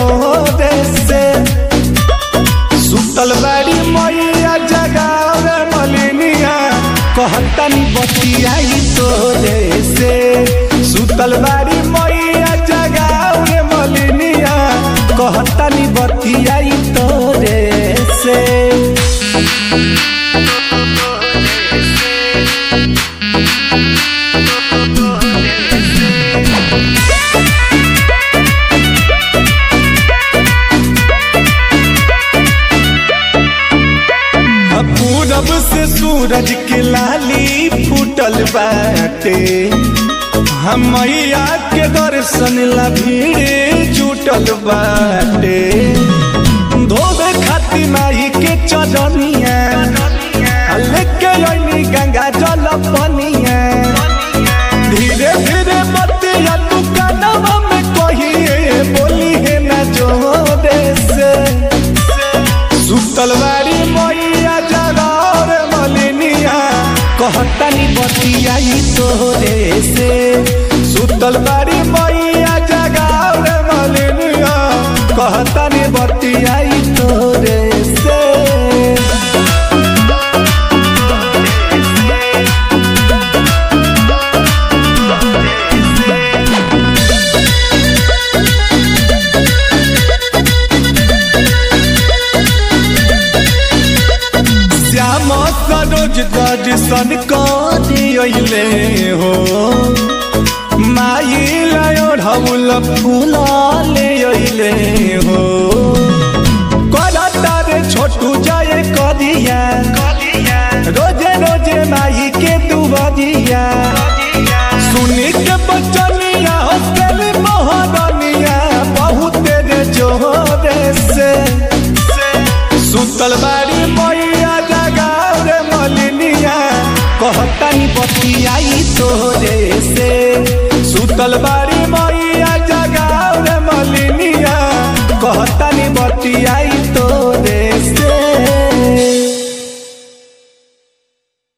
भोरे से सुतल बाड़ी मैया जगावे मलिनिया कहतनी बतियाई तोरे से सुतल बाड़ी मैया जगावे मलिनिया कहतनी बतियाई तोरे से पूरब से सूरज के लाली फूटल बाटे हम मैया के दर्शन ला भीड़ जुटल बाटे धोबे खातिर माई के चरनिया लेके अइनी गंगा जल पनिया धीरे धीरे बतिया तू कानवा में कहिए बोली है ना जोरे से सुतल बाड़ी मैया जगार मलिनिया कहतनी बतियाई तोरे से सुतल बाड़ी मैया जगार मलिनिया कहतनी बतियाई तोरे से रोज दर्शन करिले हो माई ढौल फूल ले अइले हो करता रे छोटू जय करिया रोजे रोजे माई के दुबरिया सुनी के बचनिया हॉस्टल मोहरनिया बहुत रे जोरे से सुतल बाड़ी मैया जगावे मलिनिया कहतनी बतियाई तोरे से सुतल बाड़ी मैया जगावे मलिनिया कहतनी बतियाई